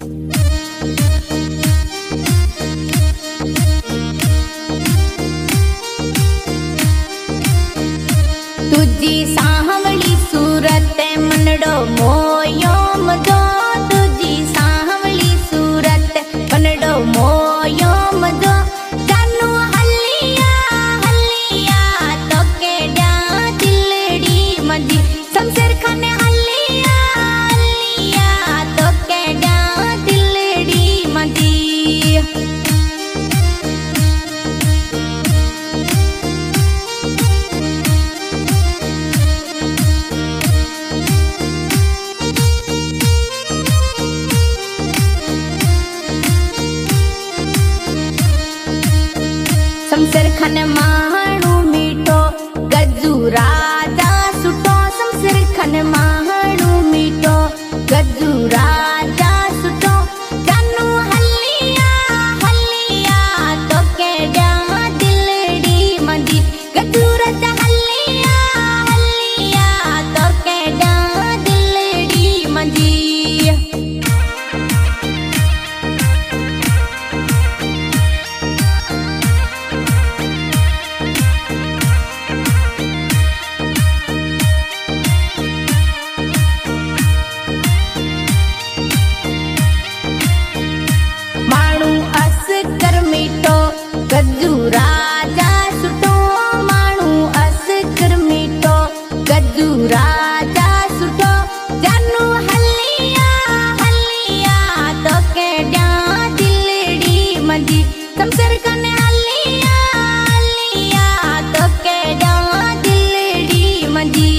तुझी सांवली सूरत मनड़ो मोयो मजो, तुझी सांवली सूरत मनड़ो मोयो मजो, जानू हलिया हलिया तो केड़ा दिलड़ी मजी, शमशेर खान हलिया हलिया तो केड़ा दिलड़ी मजी। शमशेर खान माहणु मीठो गज्जू राजा सुठो, शमशेर खान माहणु मीठो गज्जू राजा सुठो, जानू हलिया हलिया तो केड़ा दिलड़ी मजी, गज्जू राजा हलिया हलिया तो केड़ा दिलड़ी मजी। गज्जू राजा सुठो माण्हू अस्कर मीठो, गज्जू राजा सुठो, जानू हलिया हलिया तो केड़ा दिलड़ी मजी, शमशेर खान हलिया हलिया तो केड़ा दिलड़ी मजी।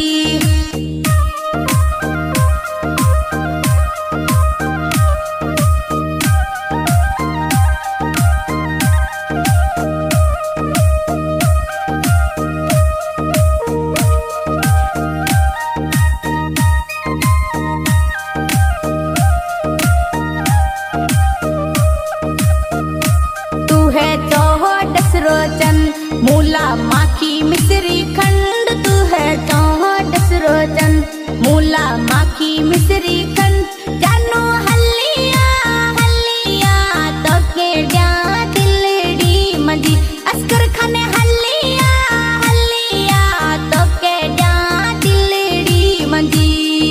रोचन मूला माखी मिश्री खंड, तू है चौहटस रोचन मूला माखी मिश्री खंड, जानू हलिया हलिया तो केड़ा दिलड़ी मजी, अस्कर खान हलिया हलिया तो केड़ा दिलड़ी मजी।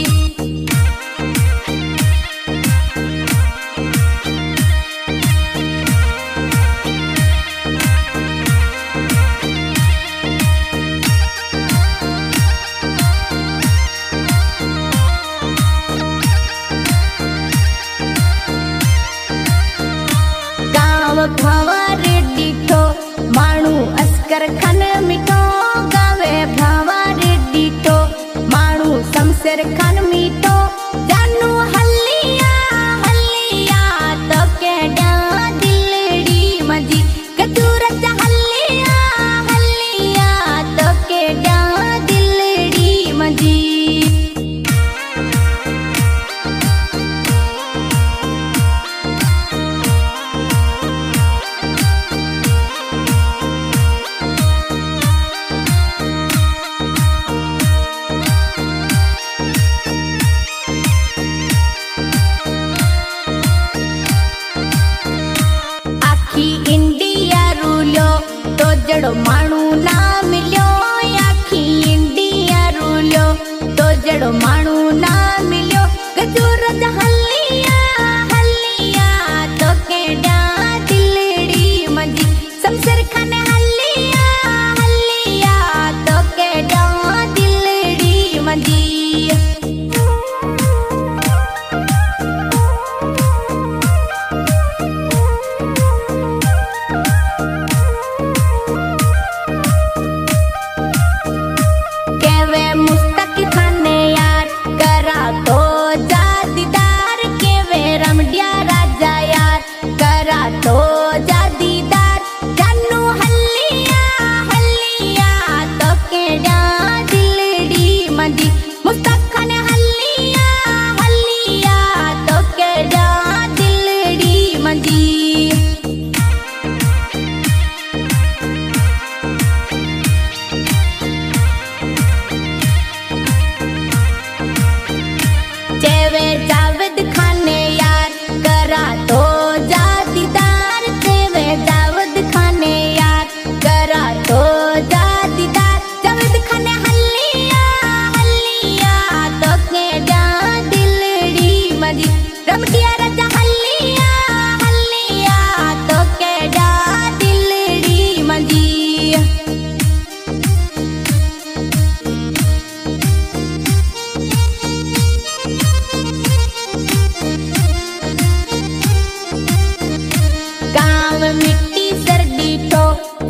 भंवारे डीठो माण्हू अस्कर खान मीठो, गावे भंवारे डीठो माण्हू शमशेर खान मीठो, जानू हलिया हलिया तो केड़ा दिलड़ी मजी, गज्जू राजा हलिया हलिया तो केड़ा दिलड़ी मजी। इंडिया रूलो तो जड़ो माण्हू ना मिलियो, आखी इंडिया रूलो तो जड़ो माण्हू ना मिलियो, गज्जू राजा हलिया हलिया तो केड़ा दिलड़ी मजी, शमशेर खान हलिया हलिया तो केड़ा दिलड़ी मजी। रमटिया राजा हल्लिया हल्लिया तो केड़ा दिलड़ी मंजी गाँव मिट्टी सर्दी तो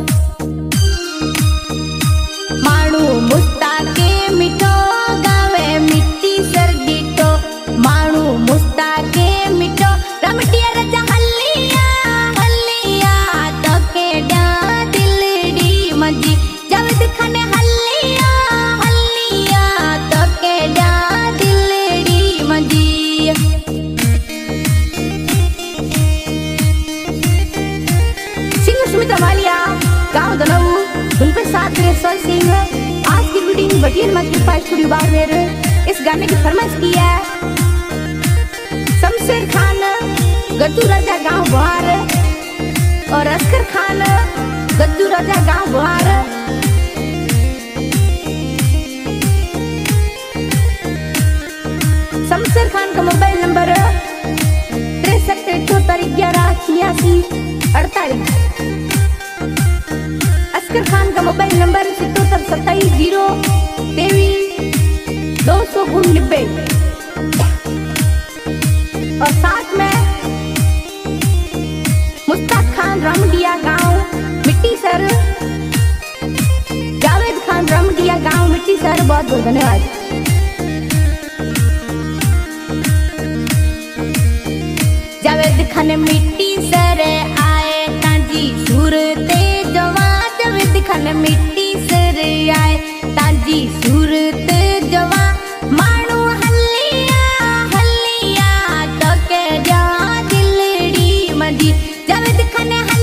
माणू मुस्ता के मिठो गावे मिट्टी सर्दी तो माणू मुस्ता के मिठो रमटिया राजा हल्लिया हल्लिया तो केड़ा दिलड़ी मंजी जावेद खाने हल्लिया हल्लिया तो केड़ा दिलड़ी मंजी गाँव दलाऊ बिल्कुल साथ रे सोई सिंह आज की वीडियो बटियन मत की पास थोड़ी बार मेरे इस गाने की फरमाइश की है शमशेर खान गद्दू राजा गाँव बुहार और अस्कर खान गद्दू राजा गाँव बुहार शमशेर खान का मोबाइल नंबर 6378118648 अस्कर खान का मोबाइल नंबर 772723 और साथ में मुस्ताक खान रामडिया गांव मिट्टी सर जावेद खान रामडिया गांव मिट्टी सर बहुत बहुत धन्यवाद। जावेद खान मिट्टी सर आए तांजी सूरते जवा जावेद खान मिट्टी सर आए तांजी सूरत जवा मानू हल्लिया हल्लिया तो केड़ा दिलड़ी मंजी जावेद खान